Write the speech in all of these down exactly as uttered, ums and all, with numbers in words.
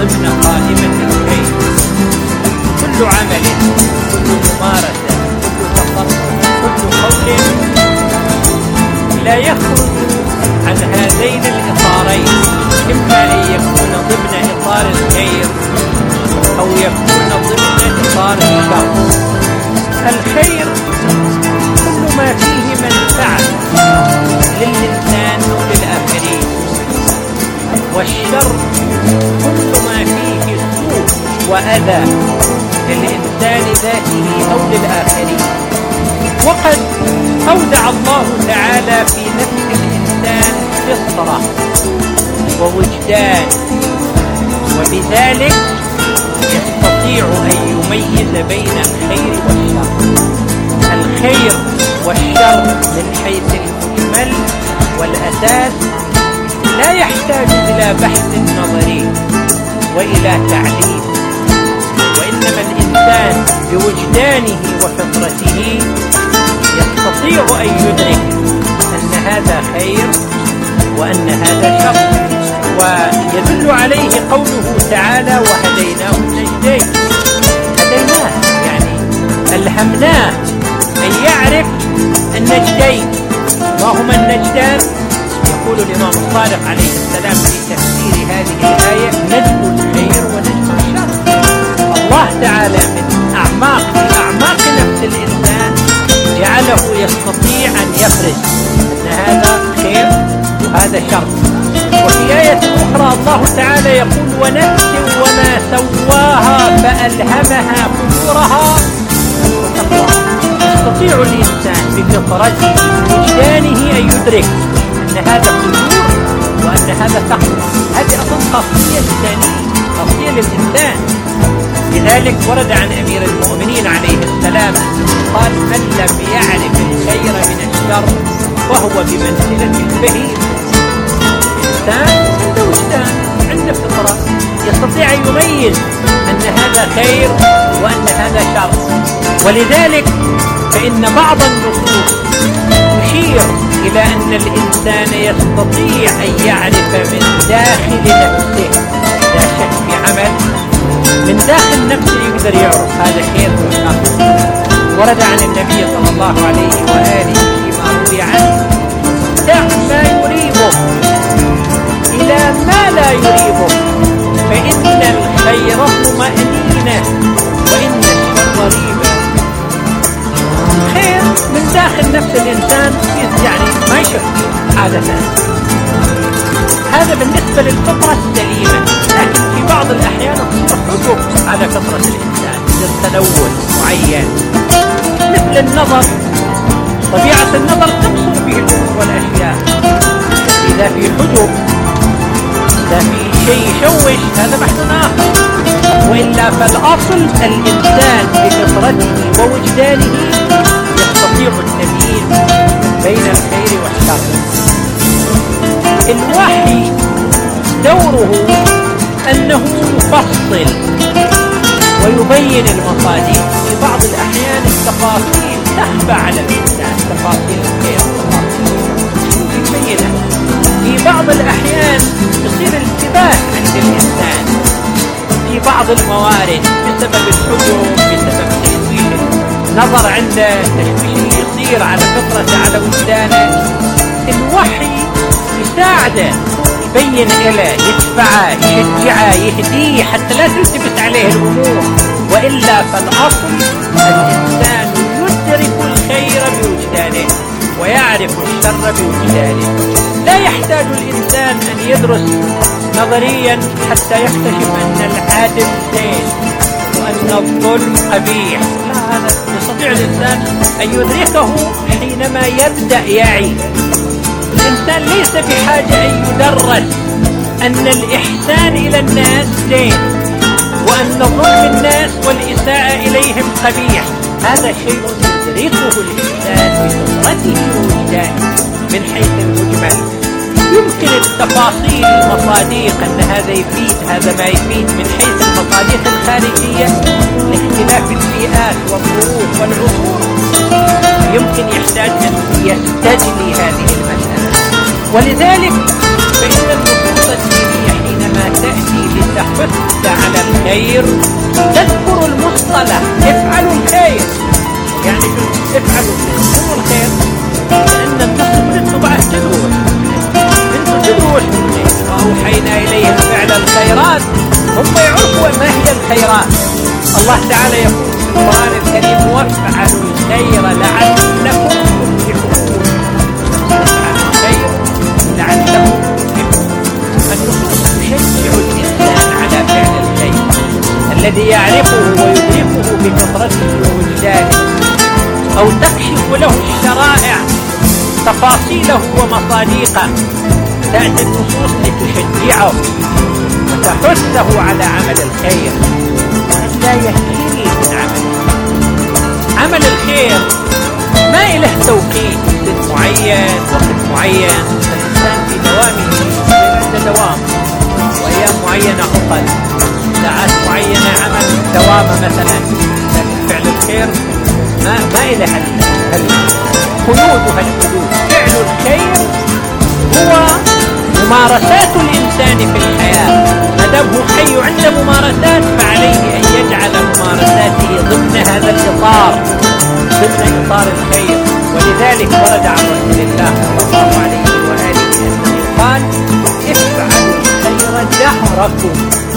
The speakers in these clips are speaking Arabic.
ضمن قائمة الخير. كل عمل، كل ممارسة، كل تصرف، كل قول لا يخرج عن هذين الإطارين، إما أن يكون ضمن إطار الخير أو يكون ضمن إطار الشر. الخير كل ما فيه منفعة للإنسان أو للآخرين، والشر كل ما فيه سوء وأذى للإنسان ذاته أو للآخرين. وقد أودع الله تعالى في نفس الإنسان فطرة ووجدان، وبذلك يستطيع أن يميز بين الخير والشر. الخير والشر من حيث المجمل والأساس لا يحتاج إلى بحث نظري وإلى تعليم، وإنما الإنسان بوجدانه وفطرته يستطيع أن يدرك أن هذا خير وأن هذا شر. ويدل عليه قوله تعالى: وهديناه النجدين. هديناه يعني ألهمناه أن يعرف النجدين. ما هما النجدان؟ يقول الإمام الصادق عليه السلام في تفسير هذه الآية: نجم الخير ونجم الشر. الله تعالى من أعماق في أعماق نفس الإنسان جعله يستطيع أن يفرز أن هذا خير وهذا شر. وفي آية أخرى الله تعالى يقول: ونفس وما سواها فألهمها فجورها وتقواها. يستطيع الإنسان بفطرته وجدانه أن يدرك أن هذا فجور وأن هذا تقوى. هذه أصلا خاصية الإنسانية، خاصية للإنسان. لذلك ورد عن أمير المؤمنين عليه السلام قال: من لم يعرف الخير من الشر فهو بمنزلة البهيم. الإنسان عنده وجدان، عنده فطرة، يستطيع أن يميز أن هذا خير وأن هذا شر. ولذلك فإن بعض النصوص تشير إلى أن الإنسان يستطيع أن يعرف من داخل نفسه، لا شك في عمل من داخل نفسه يقدر يعرف هذا خير وشر. ورد عن النبي صلى الله عليه وآله فيما روي عنه: دع ما يريبك إلى ما لا يريبك، فإن الخير طمأنينة وإن الشر ريبة. خير من داخل نفس الإنسان يعني ما يشك عادة. هذا بالنسبة للفطرة السليمة، لكن في بعض الأحيان تصير حجب على فطرة الإنسان للتلون معين، مثل النظر. طبيعة النظر تبصر به الأمور والأشياء. إذا في حجب، إذا في شيء يشوش، هذا بحث آخر. وإلا فالأصل الإنسان بفطرته ووجدانه يستطيع التمييز بين الخير والشر. الوحي دوره أنه يفصل ويبين المصادر. في بعض الأحيان التفاصيل تخفى على الإنسان، تفاصيل الخير وتفاصيل يبينها. في بعض الأحيان يصير التباس عند الإنسان في بعض الموارد بسبب الحجب، بسبب تشويش النظر عنده، تشويش اللي يصير على فطرته على وجدانه. الوحي يساعده، يبين له، يدفعه، يشجعه، يهديه حتى لا تلتبس عليه الأمور. وإلا فالأصل الإنسان يدرك الخير بوجدانه ويعرف الشر بوجدانه. لا يحتاج الإنسان أن يدرس نظريا حتى يكتشف أن العدل زين وأن الظلم قبيح. لا، هذا يستطيع الإنسان أن يدركه حينما يبدأ يعي. الإنسان ليس بحاجة أن يدرس أن الإحسان إلى الناس زين وأن ظلم الناس والإساءة إليهم قبيح. هذا شيء يدركه الإنسان بفطرته ووجدانه من حيث المجمل. يمكن التفاصيل المصادق أن هذا يفيد هذا ما يفيد من حيث المصادق الخارجية لاختلاف البيئات والظروف والعصور. يمكن يحتاج أن يستجلي هذه المسألة. ولذلك فإن النصوص الدينية حينما عندما تأتي لتحث على الخير تذكر المصطلح افعلوا الخير، يعني افعلوا الخير، لأن النص انتوا بعد تدروا انتوا تدروا الخير، وأوحينا إليهم فعل الخيرات، هم يعرفوا ما هي الخيرات. الله تعالى يقول في القرآن الكريم وافعلوا الخير لعلكم تفلحون، افعلوا الخير لعلكم تفلحون. فالنصوص تشجع الإنسان على فعل الخير الذي يعرفه ويدركه بفطرته ووجدانه، أو تكشف له الشرائع تفاصيله ومصادقه، تأتي النصوص لتشجعه وتحثه على عمل الخير وأن لا يكل من عمل الخير. عمل الخير ما إله توقيت معين وقت معين، الإنسان في دوامه عند دوام، وأيام معينة عطل، ساعات معينة عمل دوامة مثلا، لكن فعل الخير ما ما إله القيود وهالحدود. فعل الخير هو ممارسات الإنسان في الحياة، ما دام هو حي عنده ممارسات فعليه أن يجعل ممارساته ضمن هذا الإطار، ضمن إطار الخير. ولذلك ورد عن رسول الله صلى الله عليه وآله أنه قال افعلوا الخير دهركم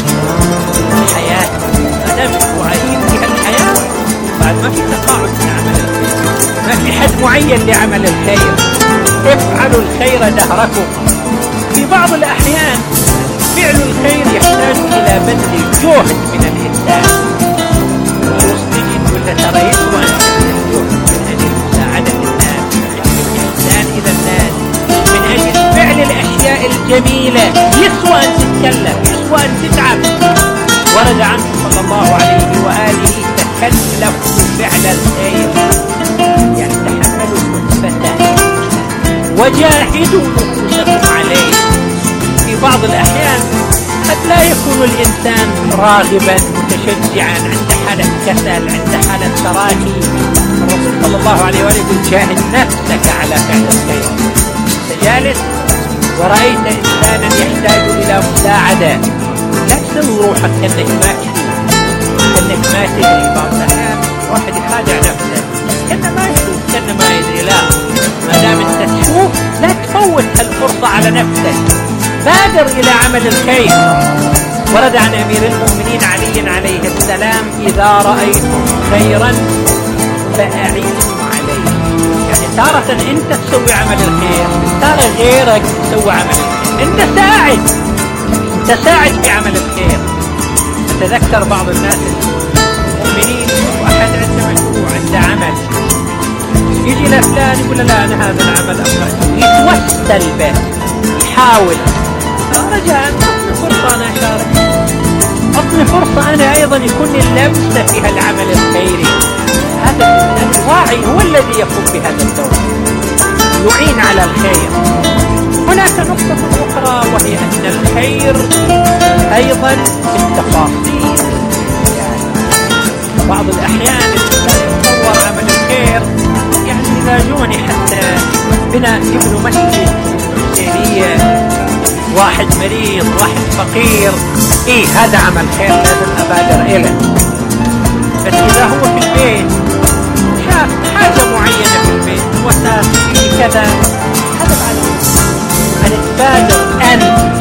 في حياتكم، ما دام هو عايشين في هالحياة بعد ما في تقاعد من عمل الخير، ما في حد معين لعمل الخير. افعلوا الخير دهركم. في بعض الأحيان فعل الخير يحتاج إلى بذل جهد من الإنسان، ويستجد ولا ترى يسوى الجهد من أجل مساعدة الناس، من أجل الإحسان إلى الناس، من أجل فعل الأشياء الجميلة، يسوى أن تتكلم، يسوى أن تتعب. ورد عنه صلى الله عليه وآله تكلفوا فعل الخير، يعني تحملوا كلفته وجاهدوا نفوسكم عليه. في بعض الأحيان قد لا يكون الإنسان راغبا متشجعا، عند حالة كسل، عند حالة تراخي. الرسول صلى الله عليه وآله يقول جاهد نفسك على فعل الخير. تجالس ورأيت إنسانا يحتاج إلى مساعدة، لا تسوي روحك كأنك ما تشوف، كأنك ما تدري. بعض الأحيان واحد يخادع نفسه كأنه ما يشوف، كأنه ما يدري. لا، ما دام أنت تشوف لا تفوت هالفرصة على نفسك، بادر إلى عمل الخير. ورد عن أمير المؤمنين علي عليه السلام إذا رأيتم خيرا فأعينوا عليه، يعني تارة أنت تسوي عمل الخير، تارة غيرك تسوي عمل الخير، أنت ساعد، أنت ساعد في عمل الخير. أتذكر بعض الناس المؤمنين واحد عنده مشروع، عنده عمل، يجي لفلان يقول لا أنا هذا العمل أبغى، يتوسل به، يحاول رجاء أعطني فرصة أنا أشارك، أعطني فرصة أنا أيضا يكون لي لمسة في هالعمل الخيري. هذا الإنسان الواعي هو الذي يقوم بهذا الدور، يعين على الخير. هناك نقطة أخرى وهي أن الخير أيضا في التفاصيل، يعني بعض الأحيان الإنسان يتصور عمل الخير، يعني إذا جوني حتى بنا يبنوا مسجد، حسينية، واحد مريض، واحد فقير، إيه هذا عمل خير لازم أبادر إليه. بس إذا هو في البيت شاف حاجة معينة في البيت، وساس في كذا، هذا بعد أن تبادر أن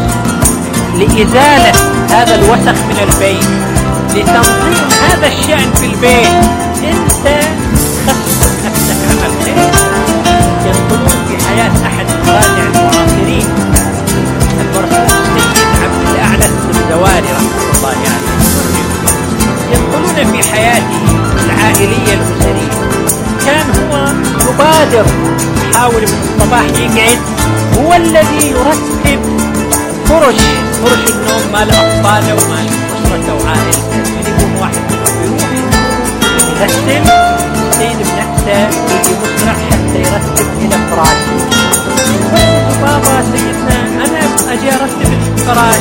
لإزالة هذا الوسخ من البيت، لتنظيم هذا الشأن في البيت، أنت خصص نفسك عمل خير. ينقلون في حياة أحد الخادع المعاصرين المرحوم السيد عبد الأعلى الزواري رحمه الله عليه، ينقلون في حياته العائلية الأسرية. كان هو يبادر، يحاول من الصباح يقعد، هو الذي يرتب فرش فرش النوم مال أطفاله ومال أسرته وعائلته. يكون واحد منهم يروح يرتب، السيد بنفسه يجي مسرع حتى يرتب إلى فراشه. بابا سيدنا أنا أجي أرتب الفراش،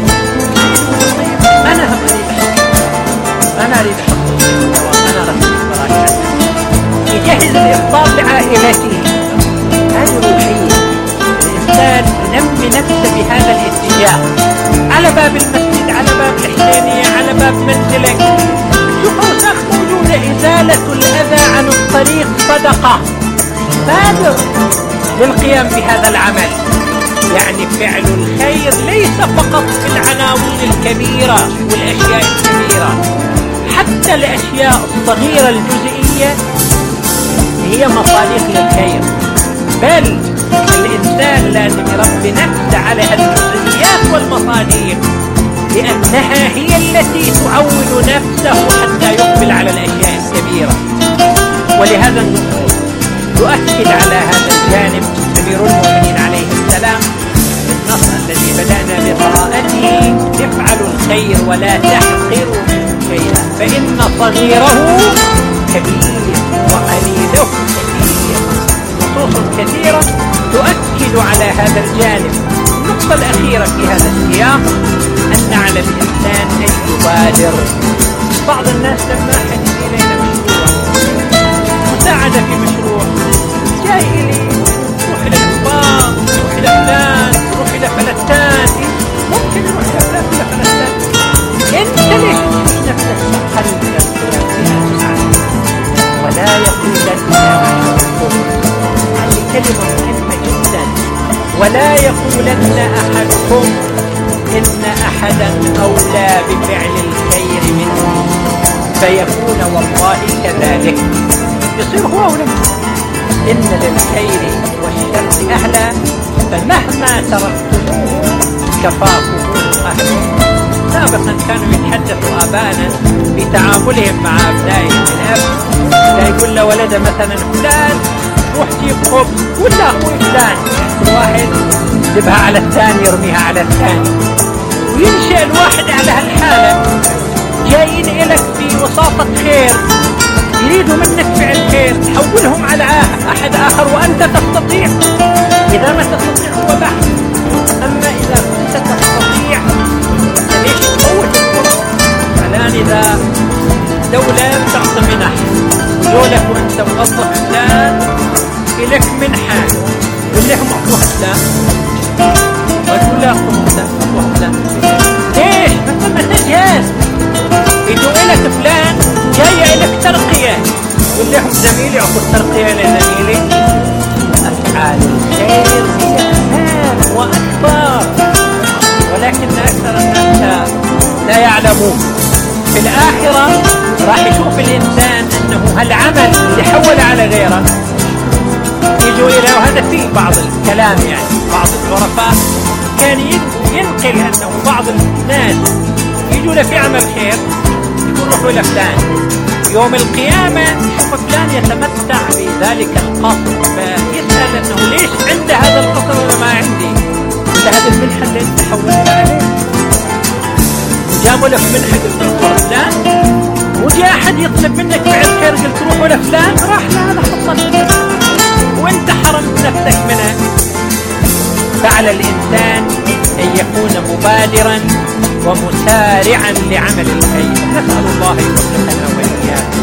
أنا هم أريد أحط أنا أريد أحط أنا أرتب الفراش، يجهز الإفطار لعائلته. هذه روحية الإنسان ينمي نفسه بهذا الاتجاه على على باب المسجد، على باب الحسينية، على باب منزلك. شوف أوساخ موجودة. إزالة الأذى عن الطريق صدقة. بادر للقيام بهذا العمل. يعني فعل الخير ليس فقط في العناوين الكبيرة والأشياء الكبيرة، حتى الأشياء الصغيرة الجزئية هي مصادق للخير. بل الإنسان لازم يربي نفسه على الجزئيات والمصادق، لأنها هي التي تعود نفسه حتى يقبل على الأشياء الكبيرة. ولهذا النصوص تؤكد على هذا الجانب. أمير المؤمنين عليه السلام النص الذي بدأنا بقراءته: افعلوا الخير ولا تحقروا منه شيئا فإن صغيره كبير وقليله كثير. نصوص كثيرة تؤكد على هذا الجانب. النقطة الأخيرة في هذا السياق أن على الإنسان أن يبادر. بعض الناس لما حدث إلينا مشروع مساعدة في مشروع، جاي إلي: روح إلى الكبار، روح إلى فلان، روح إلى فلتان. ممكن يروح إلى فلان إلى فلتان. أنت ليش تشوف نفسك أقل من القيام بهذا؟ ولا يقولن أحدكم، هذه كلمة مهمة جدا، ولا يقولن أحدكم إن أحدا أولى بفعل الخير منه فيكون والله كذلك. يصير هو أولى. إن للخير والشر أهلا فمهما تركتموه كفاكم أهله. سابقا كانوا يتحدثوا آبانا في تعاملهم مع أبنائهم. الأب لا يقول له ولده مثلا: فلان روح جيب خبز، ولا أخوي فلان، كل واحد يجيبها على الثاني يرميها على الثاني، وينشأ الواحد على هالحالة. جايين إليك في وساطة خير، يريدوا منك فعل خير، تحولهم على أحد آخر وأنت تستطيع. إذا ما تستطيع هو بحث. أما إذا كنت تستطيع ليش تفوت الفرص؟ الآن إذا دولة تعطي منح دولك وأنت موظف فلان إليك منحة، يقول لهم أخوة فلان، ويقول له أخوة فلان ليش؟ ما تجهز. يدوا إلك فلان جاية إلك ترقية، يقول لهم زميلي أخذ ترقية لزميلي. أفعال الخير هي أهم وأكبر، ولكن أكثر الناس لا يعلمون. في الآخرة راح يشوف الإنسان أنه هالعمل اللي حول على غيره يجوا إلى، وهذا فيه بعض الكلام يعني بعض العرفاء كان ينقل أنه بعض الناس يجوا له في عمل خير يقول روحوا إلى فلان، يوم القيامة يشوف فلان يتمتع بذلك القصر فيسأل أنه ليش عنده هذا القصر ولا ما عندي؟ ولا هذا المنحة اللي انت حولت عليه؟ جابوا لك منحة قلت روح فلان، وجاء أحد يطلب منك فعل خير قلت روحوا لفلان، راح لهذا حصل وانت حرمت نفسك منه. فعلى الإنسان أن يكون مبادرا ومسارعا لعمل الخير. نسأل الله يوفقنا وإياكم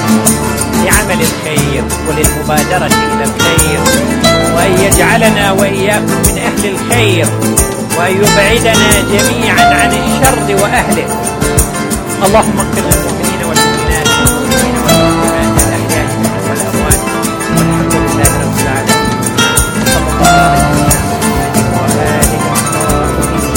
لعمل الخير وللمبادرة إلى الخير، وأن يجعلنا وإياكم من أهل الخير، وأن يبعدنا جميعا عن الشر وأهله. اللهم اغفر للمؤمنين والمؤمنات والمسلمين والمسلمات الأحياء منهم والأموات، والحمد لله رب العالمين. صلى الله عليه وسلم وآله الطاهرين.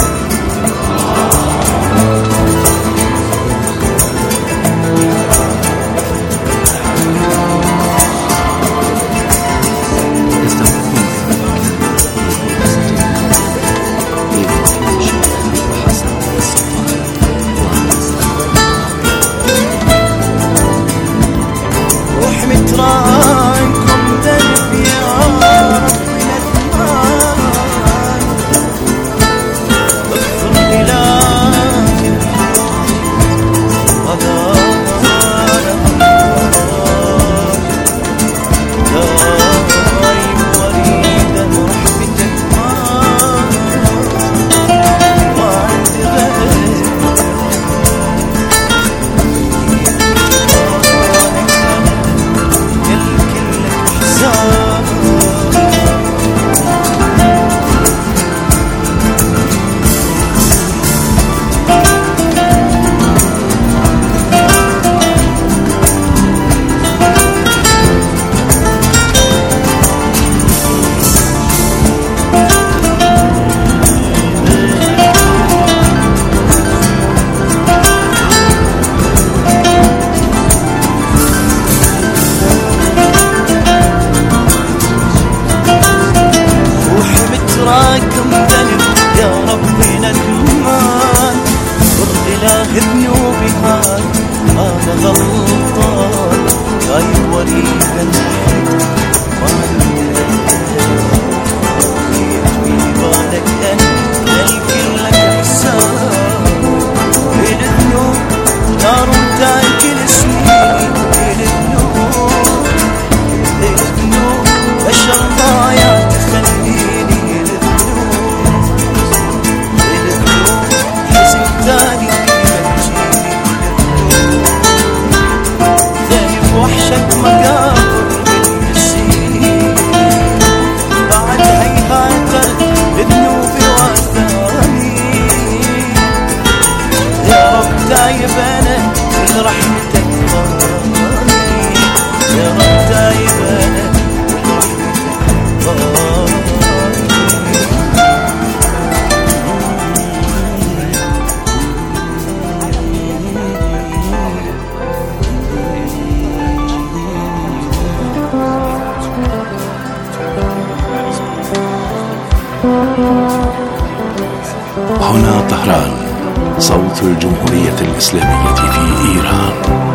هنا طهران، صوت الجمهورية الإسلامية في إيران.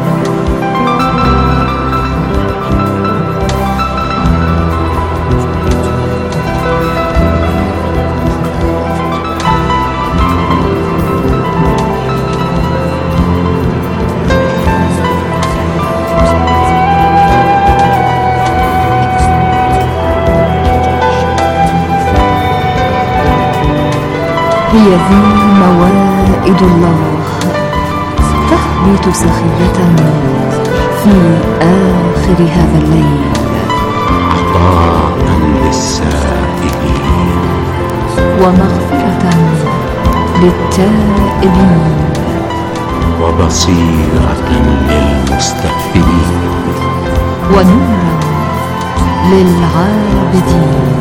هي ذي موائد الله تهبط سخية في آخر هذا الليل، عطاء للسائلين ومغفرة للتائبين، وبصيرة للمستغفرين، ونورا للعابدين،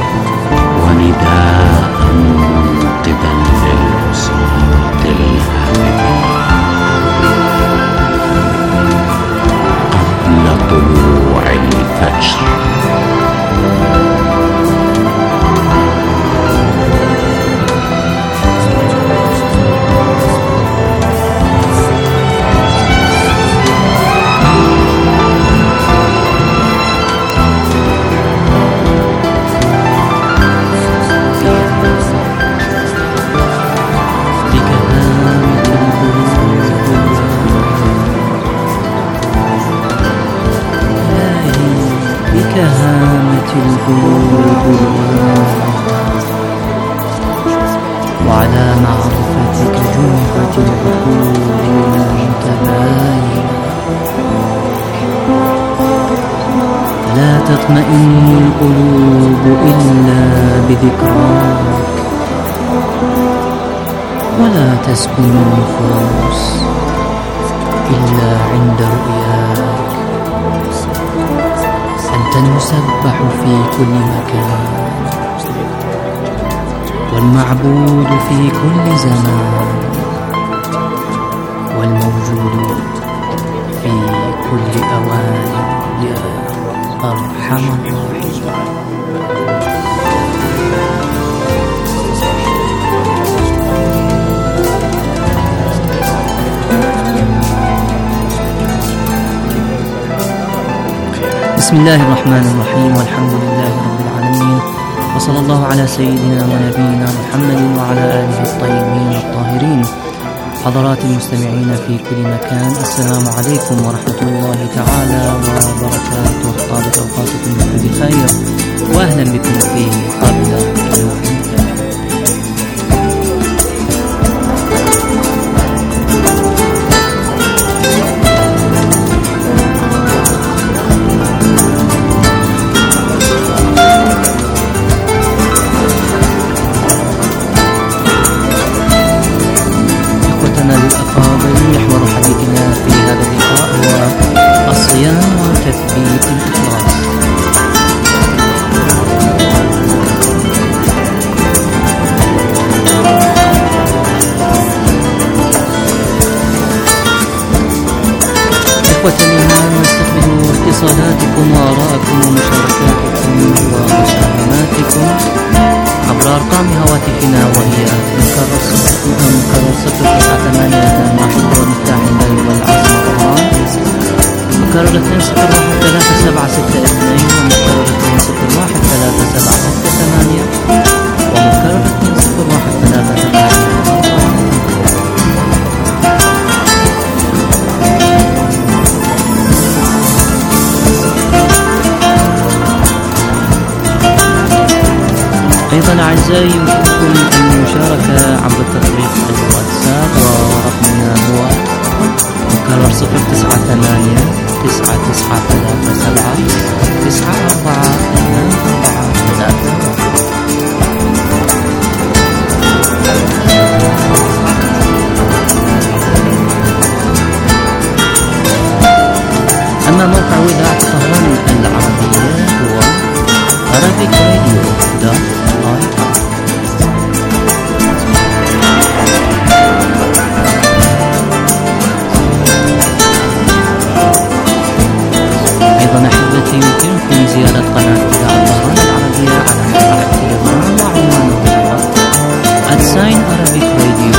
ونداء منقذا للعصاة الهابطين قبل طلوع الفجر. بكهامة القلوب وعلى معرفتك جمعة العقول المتباينة، لا تطمئن القلوب إلا بذكراك، ولا تسكن النفوس إلا عند رؤياك. أنت المسبح في كل مكان، والمعبود في كل زمان، والموجود في كل أوان، يا أرحم الراحمين. بسم الله الرحمن الرحيم، والحمد لله رب العالمين، وصلى الله على سيدنا ونبينا محمد وعلى آله الطيبين الطاهرين. حضرات المستمعين في كل مكان، السلام عليكم ورحمة الله تعالى وبركاته. طابت أوقاتكم بكل خير، وأهلا بكم في قبل طلوع الفجر. محور حديثنا في هذا اللقاء هو الصيام وتثبيت الإخلاص. إخوة الإيمان، نستقبل اتصالاتكم وآراءكم ومشاركاتكم ومساهماتكم عبر أرقام هواتفنا، وهي مكرر صفر تسعة ثمانية اثنان واحد ومفتاح الليل والعاصمة طهران، مكرر اثنين صفر واحد ثلاثة سبعة ستة اثنين، ومكرر اثنين صفر واحد ثلاثة سبعة ستة ثمانية، ومكرر اثنين صفر واحد ثلاثة ثمانية أربعة. أيضا أعزائي يمكنكم المشاركة عبر تطبيق الواتساب، ورقمنا هو مكرر صفر تسعة ثمانية تسعة تسعة ثلاثة سبعة تسعة أربعة اثنان أربعة ثلاثة واحد. Sign Arabic Radio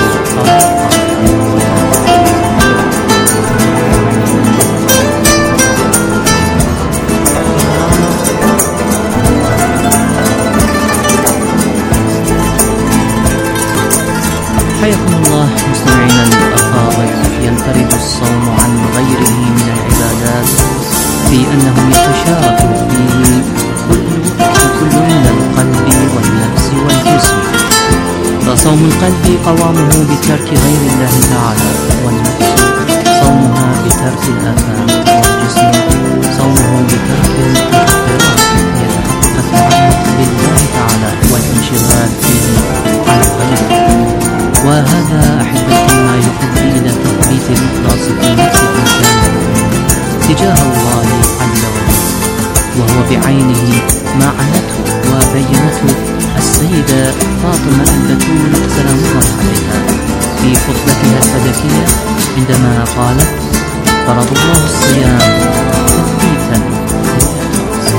حياكم الله مستمعينا الأفاضل. ينفرد الصوم عن غيره من العبادات في أنه يتشارك فيه كل من القلب والنفس والجسم. فصوم القلب قوامه بترك غير الله تعالى، والنفس صومها بترك الآثام، والجسم صومه بترك الاختراق ليتحقق التعلق بالله تعالى والانشغال فيه عن غيره. وهذا أحبتي ما يؤدي إلى تثبيت الإخلاص في نفس الإنسان تجاه الله عز وجل، وهو بعينه ما عنته وبينته السيدة فاطمة البتول سلام الله عليها في خطبتها الهدفية عندما قالت: فرض الله الصيام تثبيتا للإخلاص.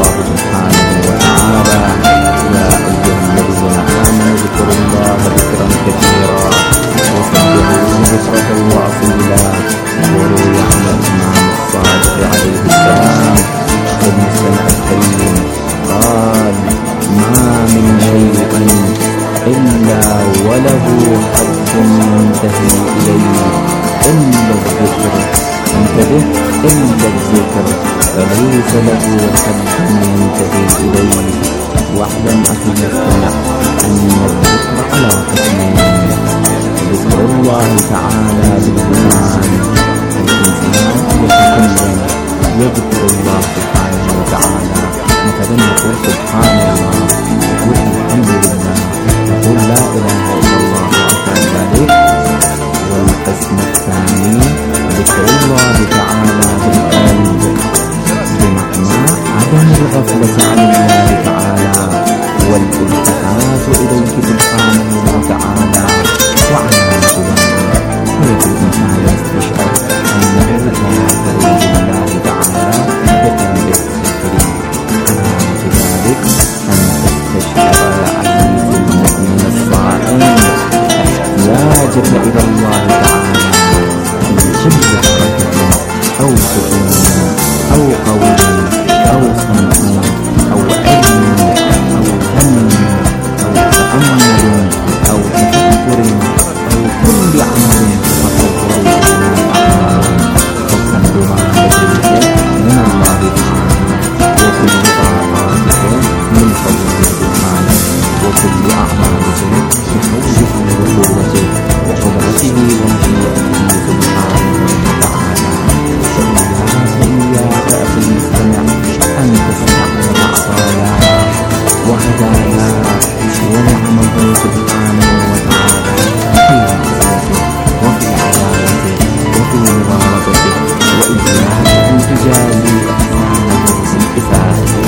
الله سبحانه وتعالى: يا أيها الذين آمنوا اذكروا الله ذكرا كثيرا وسبحوه بكرة وأصيلا. وروي عن الإمام الصادق عليه السلام المستمع الكريم قال: ما من شيء إلا وله حد ينتهي إليه إلا الذكر. انتبه، إلا الذكر فليس له حد ينتهي إليه. واعلم أخي المستمع أن الذكر على قسمين: ذكر الله تعالى باللسان، الإنسان يتكلم يذكر الله سبحانه وتعالى، مثلا يقول سبحان الله، يقول الحمد لله، يقول لا إله إلا الله وأشهد ذلك. والقسم الثاني ذكر الله تعالى بالقلب، بمعنى عدم الغفلة عن الله تعالى والالتفات إليه سبحانه وتعالى وعلامة ذلك ويجب الإنسان يستشعر أنه لا يذكر الله تعالى بقلبه الكريم. علامة ذلك أن تستشعر يا عزيزي المؤمن الصائم احتياجك إلى الله تعالى في كل حركة أو سكون أو قول أو صمت أو علم أو هم أو تأمل أو تفكر أو كل عمل تتصور من الأعمال، وكلها لديك من الله تعالى، وكل طاعاتك من فضله سبحانه، وكل أعمالك بحوله وقوته وقدرته ومشيئته سبحانه وتعالى. فإياك أخي المستمع أن تستعمل عطاياه وهداياه ونعمه سبحانه وتعالى في معصيته وفي عدالته وفي مباركته، وإياك أن تجازي إحسانه بالإساءة،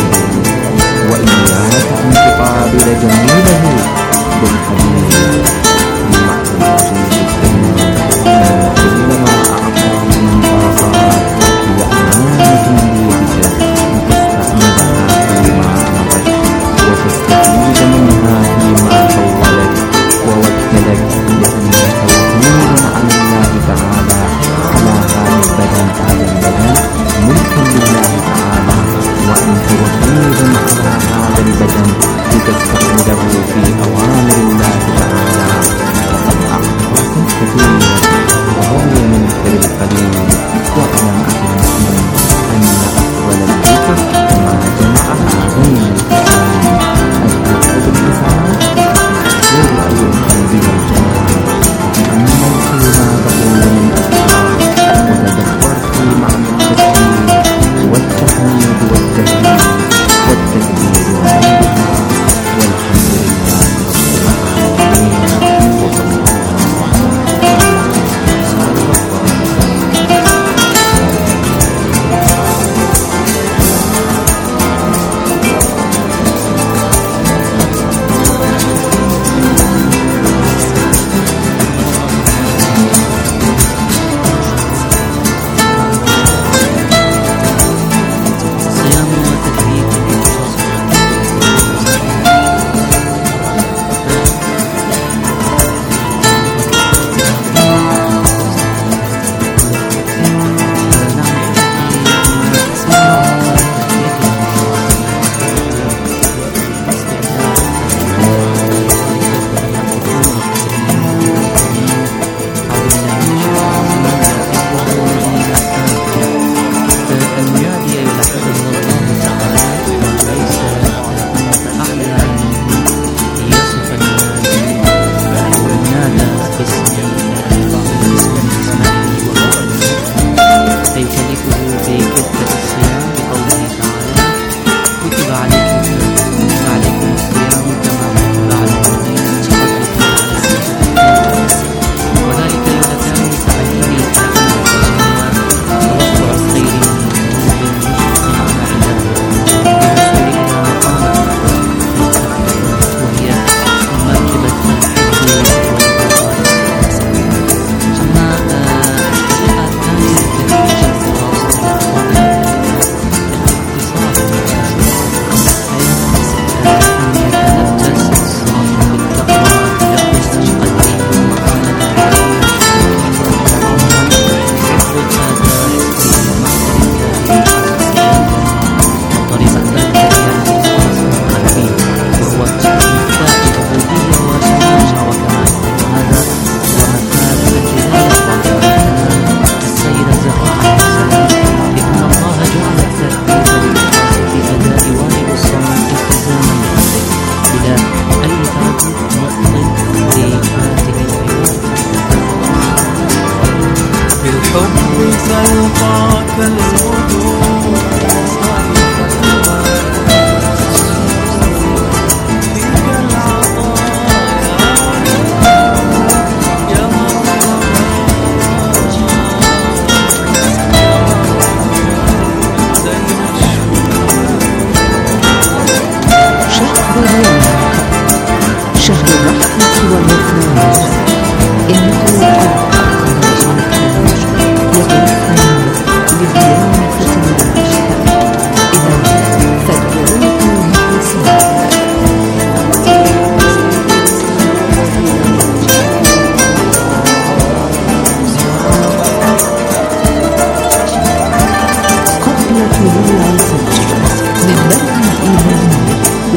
وإياك أن تقابل جميله بالخبيث بمعصيته بالدين. كلما أعطاه من طاقات هي أمانة بيدك لتستعملها فيما أمرك وتستفيد منها فيما خولك ووكلك، لأنك وكيل على الله تعالى على هذا البدن. هذا البدن ملك لله تعالى، وأنت وكيل على هذا البدن لتستعمله في أوامر الله تعالى. وقد أعطاك كثيرا وهو من خير القليل. واعلم أخي المسلم أن أفضل الذكر ما جمع هذين القسمين: الذكر باللسان والذكر بالقلب والجنان. تأمل فيما تقول من أذكار، وتدبر في معنى التسبيح والتحميد والتهليل والتكبير وغيرها. والحمد لله رب العالمين، وصلى الله على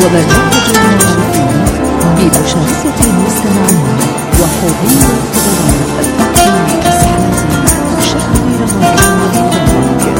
وبرنامج الناشئين بمشاركة المستمعين وحضور الخبراء في إسعاد شهر رمضان المبارك.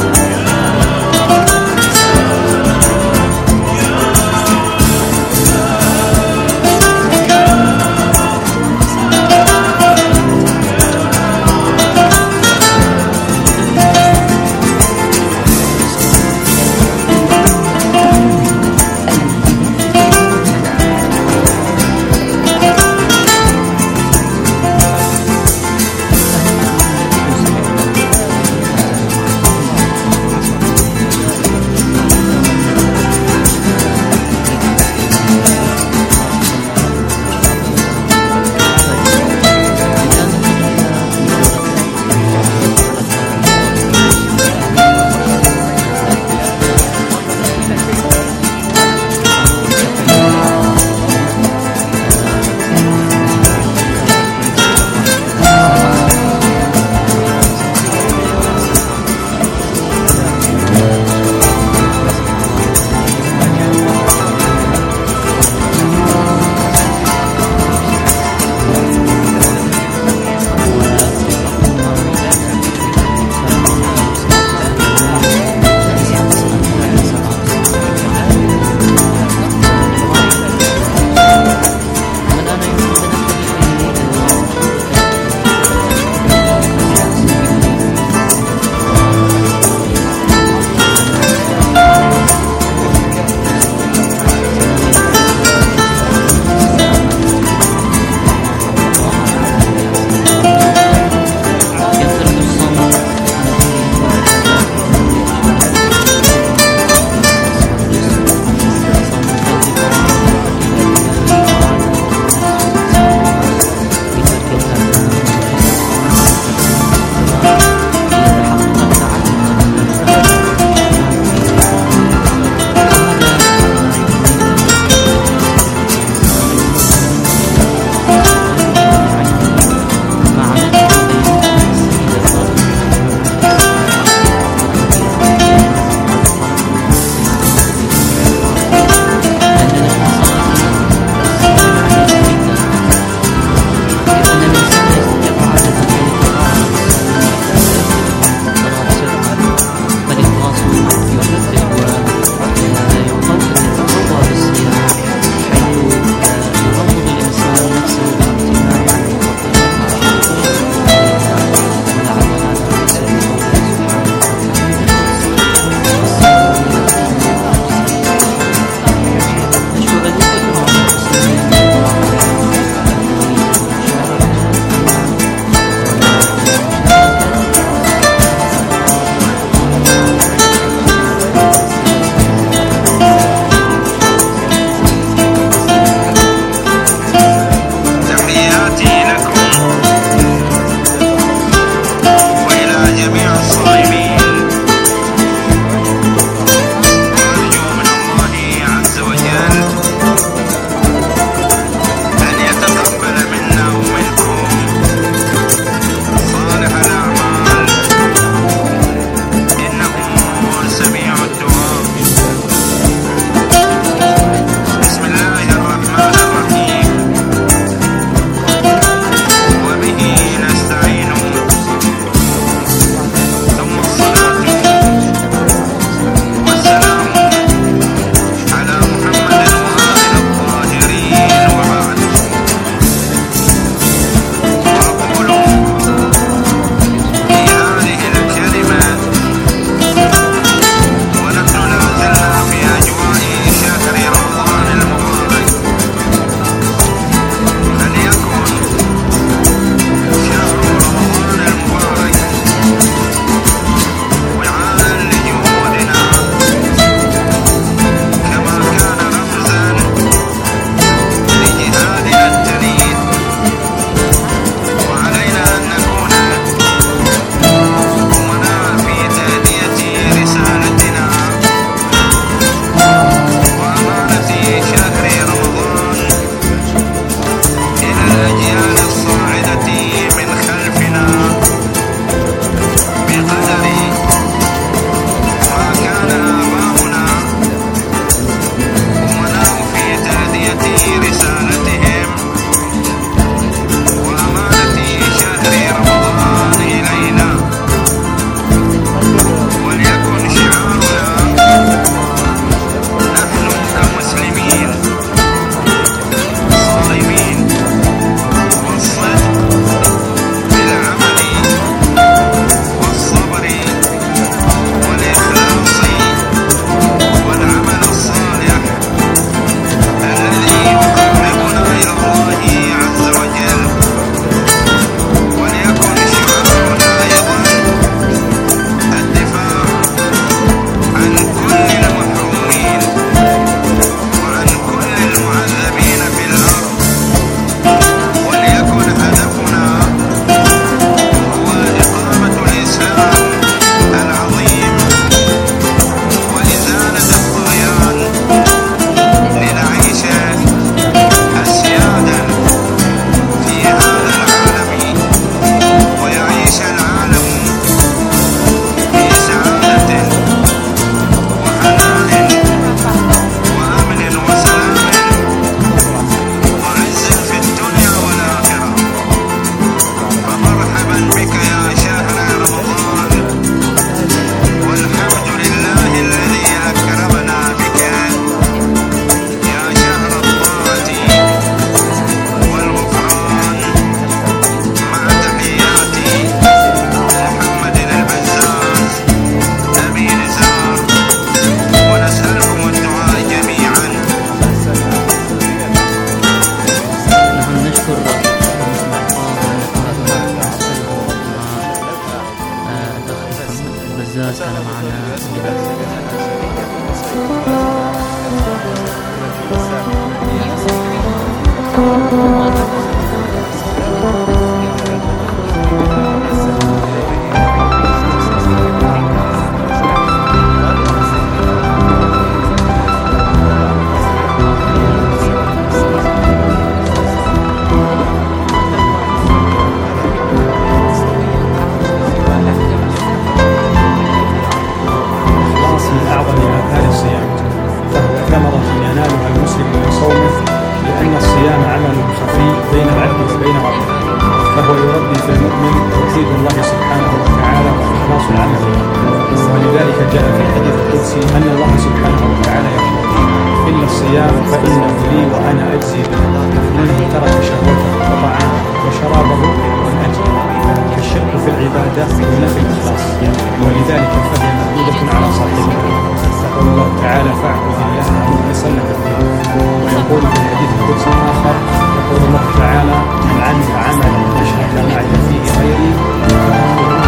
المؤمن توحيد الله سبحانه وتعالى وإخلاص العمل، ولذلك جاء في الحديث القدسي أن الله سبحانه وتعالى يقول: إن الصيام فإنه لي وأنا أجزي به، من ترك شهوته وطعامه وشرابه من أجلي. فالشرك في العبادة ينافي الإخلاص، ولذلك فهي مردودة على صاحبها. يقول الله تعالى: فاعبد الله مخلصا له الدين. ويقول في الحديث القدسي الآخر، يقول الله تعالى: من عمل عملا أشرك معي فيه غيري فهو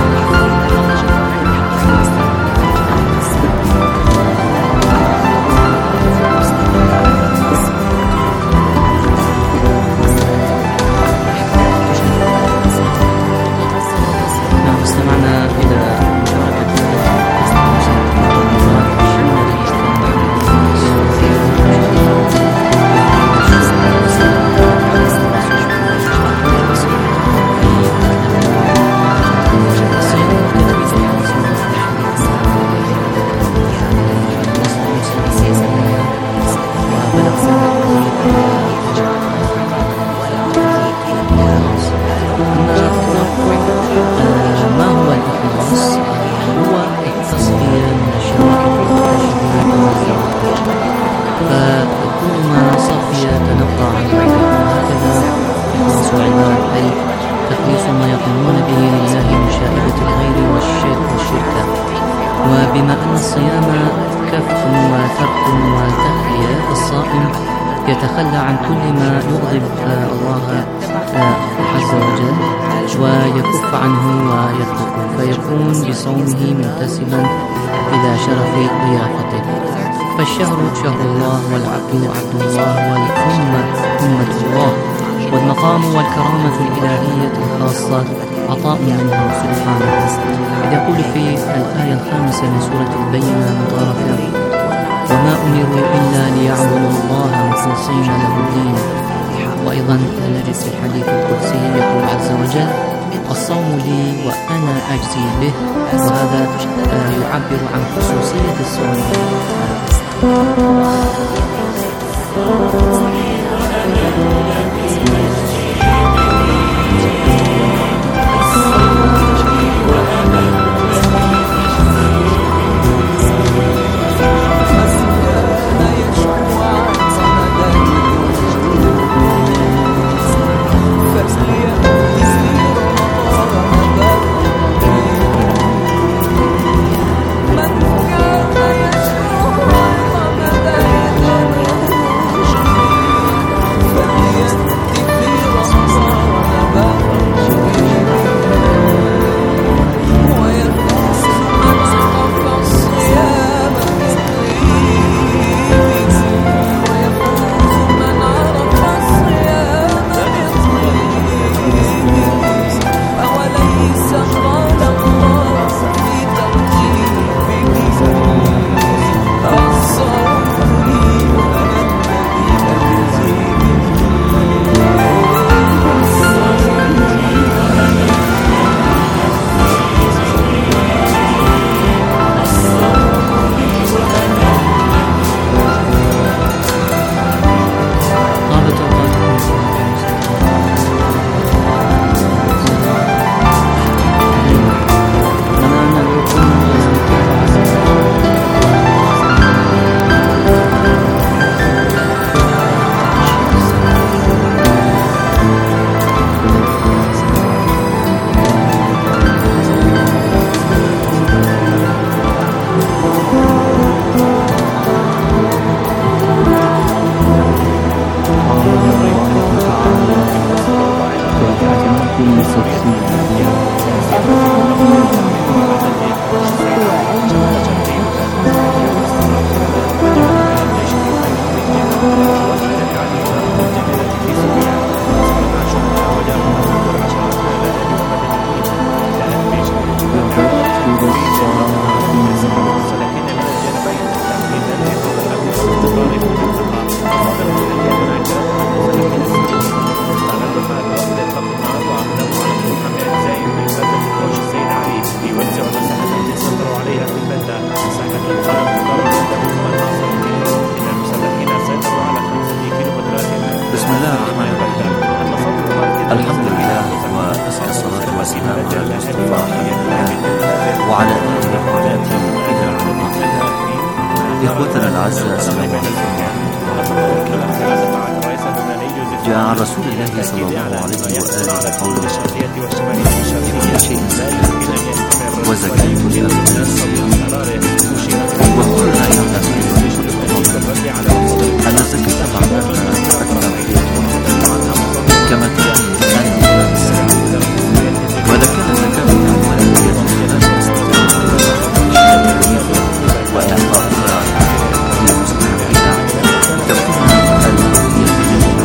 وبما أن الصيام كف وترك وتحية، الصائم يتخلى عن كل ما يغضب الله عز وجل ويكف عنه ويتركه، فيكون بصومه منتسبا إلى شرف ضيافته. فالشهر شهر الله، والعبد عبد الله، والأمة أمة الله، والمقام والكرامة الإلهية الخاصة عطاء منه سبحانه. إذ يقول في الآية الخامسة من سورة البينة المباركة: وما أمروا إلا ليعبدوا الله مخلصين له الدين. وأيضا نجد في الحديث القدسي يقول عز وجل: الصوم لي وأنا أجزي به. وهذا يعبر عن خصوصية الصوم. من كان يشكو رمضان الأعزاء السلام عليكم. جاء عن رسول الله صلى الله عليه وآله قوله: كل شيء زكاة وزكاة الأموال وكلنا يعلم أن الزكاة معناها التوحيد كما تعني الآن الإسلام. وإذا كانت زكاة الأموال هي وإعطاؤها للمستحقين تكون الأولوية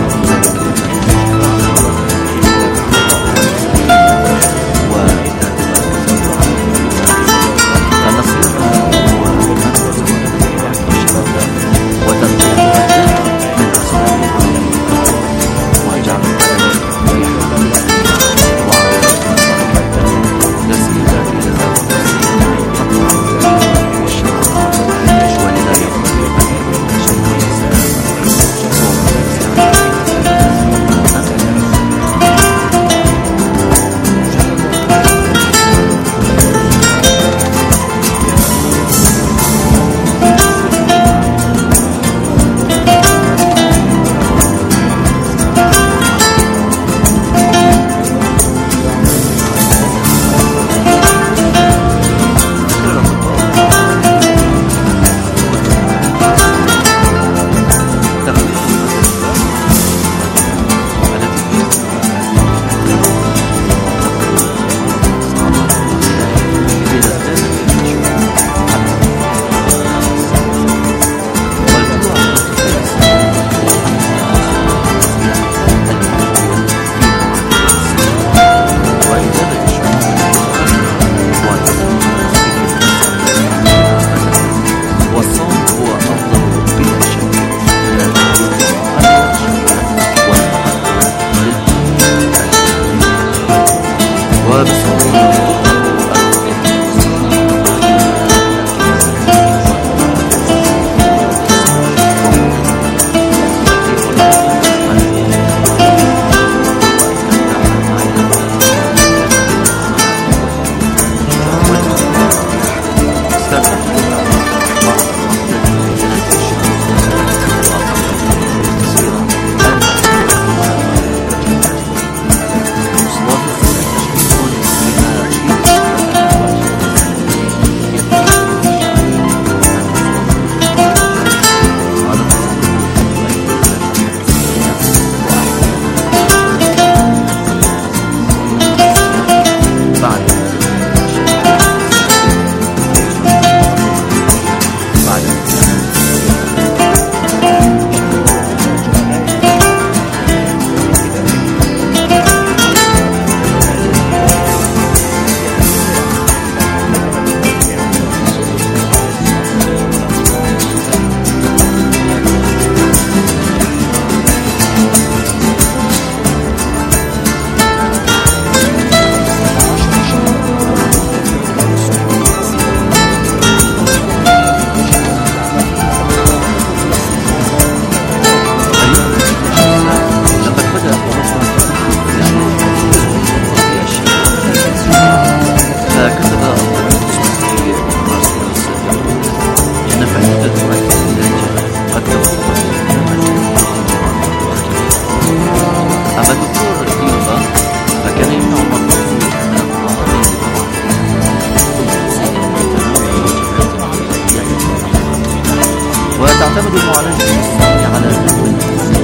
وتعتمد المعالجة الصامية على النحو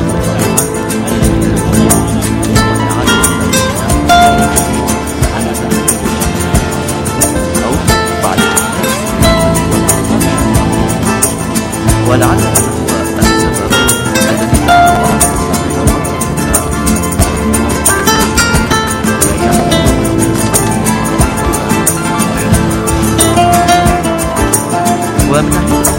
أو بعد ولعل هو السبب الذي ومن